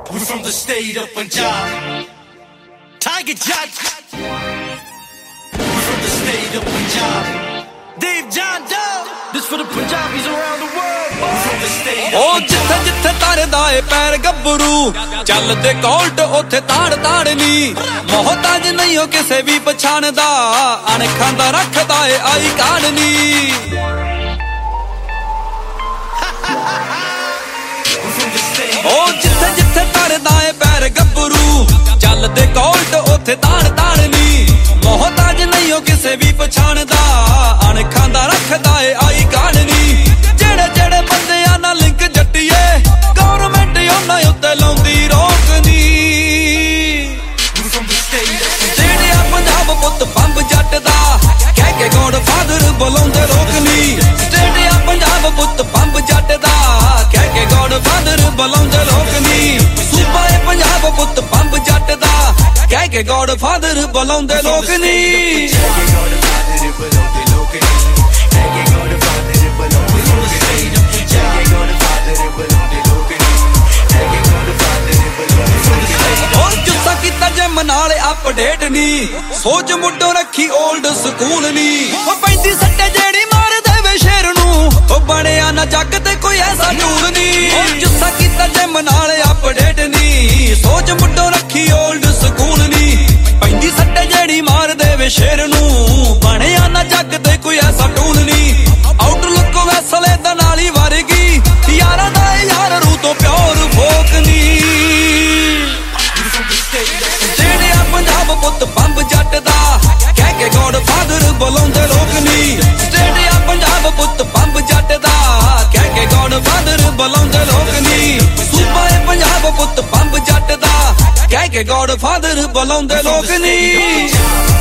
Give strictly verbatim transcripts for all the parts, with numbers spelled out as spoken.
We're from the state of Punjab. Tiger Judge. We're from the state of Punjab. Dave John Doe. This for the Punjabis around the world. We're from the state of Punjab. ਜਿੱਥੇ ਜਿੱਥੇ ਤਰਦਾ ਏ ਪੈਰ ਗੱਭਰੂ ਚੱਲਦੇ ਕੋਲਟ ਉੱਥੇ ਤਾੜ ਤਾੜ ਨੀ ਮੋਹਤਾਜ ਨਹੀਂ ਹੋ ਕਿਸੇ ਵੀ ਪਛਾਣਦਾ ਅਣਖਾਂ ਦਾ ਰੱਖਦਾ ਏ ਆਈ ਕਾਨ ਨੀ ਉਹ ਜਿੱਥੇ ਜਿੱਥੇ ਤਰਦਾ ਏ ਪੈਰ ਗੱਭਰੂ ਚੱਲਦੇ ਕੋਲਟ ਉੱਥੇ ਤਾੜ ਤਾੜ ਨੀ ਮੋਹਤਾਜ ਨਹੀਂ ਹੋ ਕਿਸੇ ਵੀ ਪਛਾਣਦਾ ਅਣਖਾਂ ਦਾ ਰੱਖਦਾ ਏ ਆਈ ਕਾਨ ਨੀ ਜਿਹੜੇ ਜਿਹੜੇ ਬੰਦਿਆਂ ਨਾਲ ਲਿੰਕ ਜੱਟੀਏ ਗਵਰਨਮੈਂਟ ਉਹਨਾਂ ਉੱਤੇ ਲਾਉਂਦੀ ਰੋਕ ਨੀ ਜਿਹੜੇ ਆ ਪੰਜਾਬ ਪੁੱਤ ਬੰਬ ਜੱਟ ਦਾ ਕਹਿ ਕੇ ਗੋਡ ਫਾਦਰ ਬੁਲਾਉਂਦੇ ਲੋਕ ਨੀ ਜਿਹੜੇ ਆ ਪੰਜਾਬ ਪੁੱਤ ਬੰਬ ਜੱਟ ਦਾ ਕਹਿ ਕੇ ਗੋਡ ਫਾਦਰ ਬੁਲਾਉਂਦੇ ਲੋਕ ਨੀ ਸੂਬਾ ਏ ਪੰਜਾਬ ਪੁੱਤ ਬੰਬ ਜੱਟ ਦਾ ਕਹਿ ਕੇ ਗੋਡ ਫਾਦਰ ਬੁਲਾਉਂਦੇ ਲੋਕ ਨੀ ਨਾਲੇ ਅਪਡੇਟ ਨੀ ਸੋਚ ਮੁੱਢੋਂ ਰੱਖੀ 올ਡ ਸਕੂਲ ਨੀ ਉਹ ਪੈਂਦੀ ਸੱਟੇ ਜਿਹੜੀ ਮਾਰ ਦੇਵੇ ਸ਼ੇਰ ਨੂੰ ਉਹ ਬਣਿਆ ਨਾ ਜੱਗ ਤੇ ਕੋਈ ਐਸਾ ਟੂਲ ਨੀ ਉਹ ਜੁੱਸਾ ਕੀਤਾ ਜਿਮ ਨਾਲੇ ਅਪਡੇਟ ਨੀ ਸੋਚ ਮੁੱਢੋਂ ਰੱਖੀ 올ਡ ਸਕੂਲ ਨੀ ਪੈਂਦੀ ਸੱਟੇ ਜਿਹੜੀ ਮਾਰ ਦੇਵੇ ਸ਼ੇਰ ਨੂੰ ਬਣਿਆ ਨਾ ਜੱਗ ਤੇ ਕੋਈ ਐਸਾ ਟੂਲ ਨੀ ਆਊਟਲੁੱਕ ਵੈਸਲੇ ਦਾ ਨਾਲੀ ਵਰਗੀ ਯਾਰਾਂ ਦਾ ਯਾਰ ਰੂ ਤੋਂ ਪਿਓਰ ਫੋਕ ਨੀ ਪੰਜਾਬ ਪੁੱਤ ਬੰਬ ਜੱਟ ਦਾ ਕਹਿ ਕੇ ਗੋਡ ਫਾਦਰ ਬੁਲਾਉਂਦੇ ਲੋਕ ਨੀ ਸਟੇਡੀਆ ਪੰਜਾਬ ਪੁੱਤ ਬੰਬ ਜੱਟ ਦਾ ਕਹਿ ਕੇ ਗੋਡ ਫਾਦਰ ਬੁਲਾਉਂਦੇ ਲੋਕ ਨੀ ਸੂਬਾ ਏ ਪੰਜਾਬ ਪੁੱਤ ਬੰਬ ਜੱਟ ਦਾ ਕਹਿ ਕੇ ਗੋਡ ਫਾਦਰ ਬੁਲਾਉਂਦੇ ਲੋਕ ਨੀ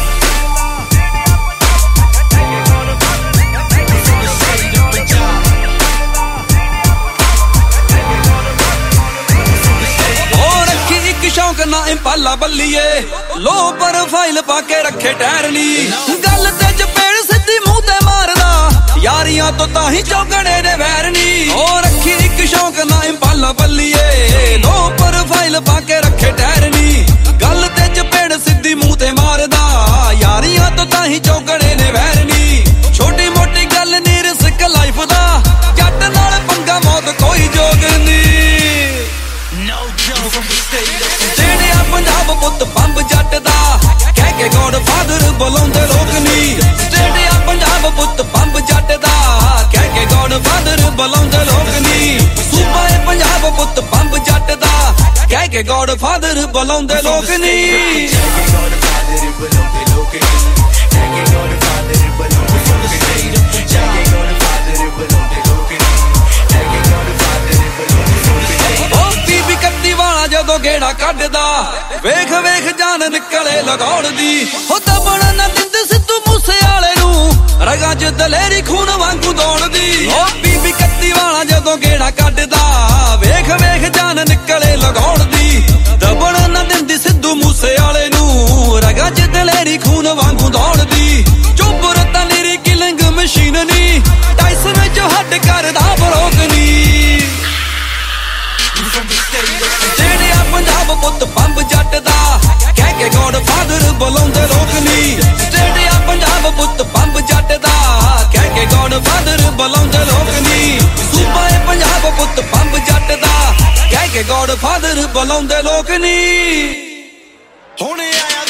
ਸ਼ੌਂਕ ਨਾ ਇੰਪਾਲਾ ਬੱਲੀਏ ਲੋ ਪ੍ਰੋਫਾਈਲ ਪਾ ਕੇ ਰੱਖੇ ਟਾਇਰ ਨੀ ਗੱਲ ਤੇ ਚਪੇੜ ਸਿੱਧੀ ਮੂੰਹ ਤੇ ਮਾਰਦਾ ਯਾਰੀਆਂ ਤੋਂ ਤਾਂ ਹੀ ਚੌਗਣੇ ਦੇ ਵੈਰ ਨੀ ਉਹ ਰੱਖੀ ਇੱਕ ਸ਼ੌਂਕ ਨਾ ਇੰਪਾਲਾ ਬੱਲੀਏ ਲੋ ਪ੍ਰੋਫਾਈਲ ਪਾ ਕੇ ਰੱਖੇ ਟਾਇਰ ਨੀ ਗੱਲ ਤੇ ਚਪੇੜ ਸਿੱਧੀ ਮੂੰਹ ਤੇ ਮਾਰਦਾ ਯਾਰੀਆਂ ਤੋਂ ਤਾਂ ਹੀ ਚੌਗਣੇ ਦੇ ਵੈਰ ਨੀ ਛੋਟੀ ਮੋਟੀ ਗੱਲ ਨੀ ਰਿਸਕ ਲਾਈਫ ਦਾ ਜੱਟ ਨਾਲ ਪੰਗਾ ਮੌਤ ਕੋਈ ਜੋਗ ਨੀ ਜਿਹੜੇ ਆ ਪੰਜਾਬ ਪੁੱਤ ਬੰਬ ਜੱਟ ਦਾ ਕਹਿ ਕੇ ਗੋਡ ਫਾਦਰ ਬੁਲਾਉਂਦੇ ਲੋਕ ਨੀ ਜਿਹੜੇ ਆ ਪੰਜਾਬ ਪੁੱਤ ਬੰਬ ਜੱਟ ਦਾ ਕਹਿ ਕੇ ਗੋਡ ਫਾਦਰ ਬੁਲਾਉਂਦੇ ਲੋਕ ਨੀ ਸੂਬਾ ਏ ਪੰਜਾਬ ਪੁੱਤ ਬੰਬ ਜੱਟ ਦਾ ਕਹਿ ਕੇ ਗੋਡ ਫਾਦਰ ਬੁਲਾਉਂਦੇ ਲੋਕ ਨੀ ਜਦੋਂ ਗੇੜਾ ਕੱਢਦਾ ਵੇਖ ਵੇਖ ਜਾਨ ਨਿਕਲੇ ਲਗਾਉਣ ਦੀ ਹੋ ਦਬਣ ਨਾ ਦਿੰਦੇ ਸਿੱਧੂ ਮੂਸੇ ਵਾਲੇ ਨੂੰ ਰਗਾਂ 'ਚ ਦਲੇਰੀ ਖੂਨ ਵਾਂਗੂ ਦੌੜਦੀ ਹੋ ਬੀਬੀ ਕੱਤੀ ਵਾਲਾ ਜਦੋਂ ਗੇੜਾ ਕੱਢਦਾ ਵੇਖ ਵੇਖ ਜਾਨ ਨਿਕਲੇ ਲਗਾਉਣ ਦੀ ਦਬਣ ਨਾ ਦਿੰਦੀ ਸਿੱਧੂ ਮੂਸੇ ਵਾਲੇ ਨੂੰ ਰਗਾਂ 'ਚ ਦਲੇਰੀ ਖੂਨ ਵਾਂਗੂ ਦੌੜਦੀ ਚੁੱਪਰ ਤਾਂ ਨੀਰੀ ਕਿਲਿੰਗ ਮਸ਼ੀਨ ਨੀ ਟਾਈਸਨ 'ਚ ਹੱਡ ਕਰਦਾ ਬਲੋਕ ਨੀ ਜਿਹੜੇ ਆ ਪੰਜਾਬ ਪੁੱਤ ਬੰਬ ਜੱਟ ਦਾ ਕਹਿ ਕੇ ਗੋਡ ਫਾਦਰ ਬੁਲਾਉਂਦੇ ਲੋਕ ਨੀ ਜਿਹੜੇ ਆ ਪੰਜਾਬ ਪੁੱਤ ਬੰਬ ਜੱਟ ਦਾ ਕਹਿ ਕੇ ਗੋਡ ਫਾਦਰ ਬੁਲਾਉਂਦੇ ਲੋਕ ਨੀ ਸੂਬਾ ਏ ਪੰਜਾਬ ਪੁੱਤ ਬੰਬ ਜੱਟ ਦਾ ਕਹਿ ਕੇ ਗੋਡ ਫਾਦਰ ਬੁਲਾਉਂਦੇ ਲੋਕ ਨੀ ਹੁਣ ਆਇਆ